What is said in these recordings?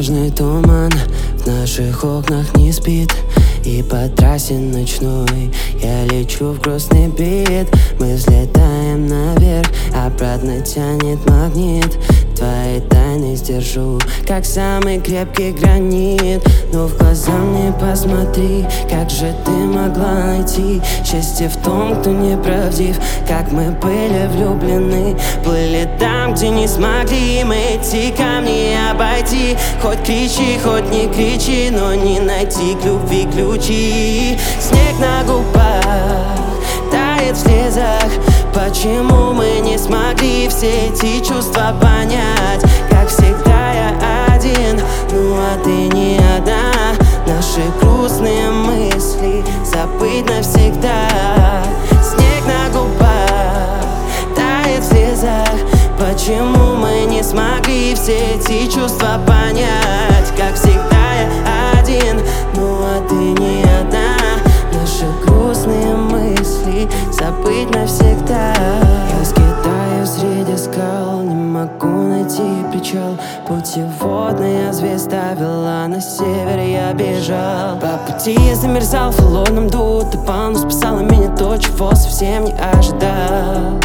снежный туман в наших окнах не спит. И по трассе ночной я лечу в грустный бит. Мы взлетаем наверх, обратно тянет магнит. Твои тайны сдержу, как самый крепкий гранит. Но в глаза мне посмотри, как же ты могла найти счастье в том, кто неправдив. Как мы были влюблены, плыли там, где не смогли мы эти камни обойти. Хоть кричи, хоть не кричи, но не найти к любви ключи. Снег на губах тает в слезах. Почему мы не смогли все эти чувства понять? Как всегда я один, ну а ты не одна. Наши грустные мысли забыть навсегда. Снег на губах тает в слезах. Почему мы не смогли все эти чувства понять? Как всегда я один, ну а ты не одна. Наши грустные мысли забыть навсегда. Я скитаюсь среди скал, не могу найти причал. Путеводная звезда вела на север, я бежал. По пути я замерзал в холодном дуту. Ты полно спасала меня то, чего совсем не ожидал.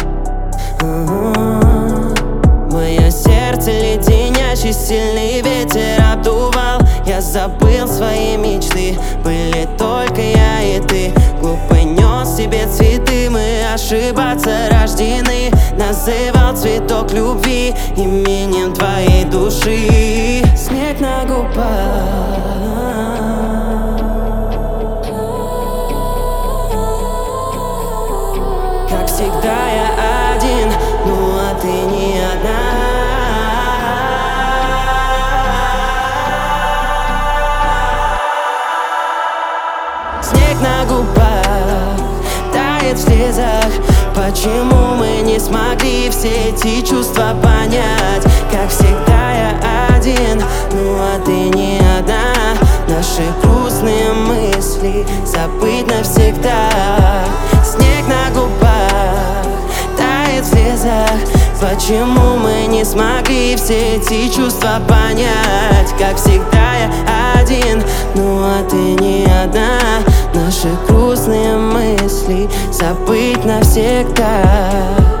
Мое сердце леденящий сильный ветер обдувал. Я забыл свои мечты, были только я и ты. Глупо нес себе цветы, мы ошибаться рождены. Называл цветок любви именем твоей души. Снег на губах, как всегда я один, ну а ты не одна. Снег на губах тает в слезах. Почему мы не смогли все эти чувства понять? Как всегда я один, ну а ты не одна. Наши грустные мысли забыть навсегда. Снег на губах тает в слезах. Почему мы не смогли все эти чувства понять? Как всегда я один, ну а ты не одна. Наши грустные мысли забыть навсегда.